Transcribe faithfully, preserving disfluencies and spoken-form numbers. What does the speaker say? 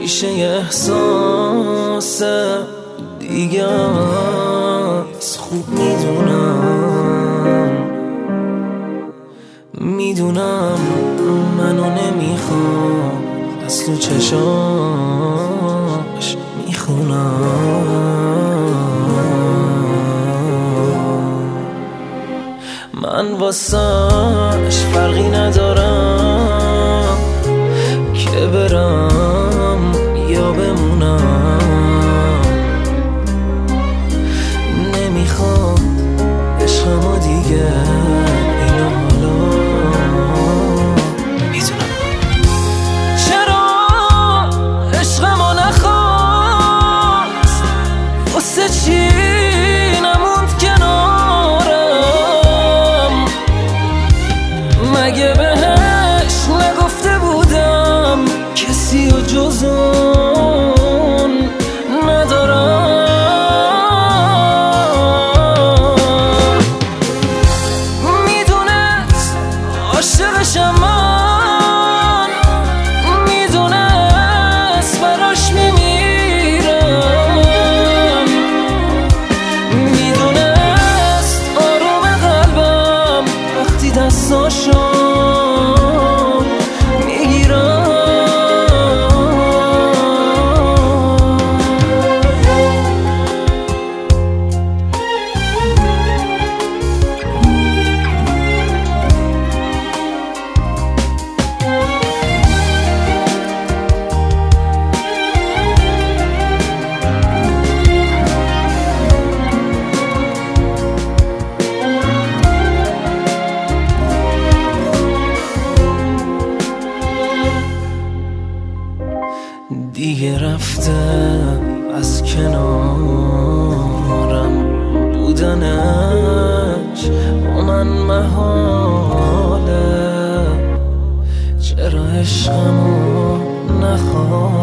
میشه احساس دیگه از خوب میدونم میدونم منو نمیخوام از تو چشاش میخونم من واسش فرقی ندارم که برم یا بمونم نمیخوام عشقمو دیگه اینو حالا میدونم چرا عشقمو نخواست واسه چی نموند کنارم مگه بهش نگفته بودم کسی و جز اون ندارم میدونست عاشقشم من میدونست براش میمیرم میدونست آروم قلبم وقتی دستاشو دیگه رفته از کنارم بودنش با من محاله چرا عشقمو نخواه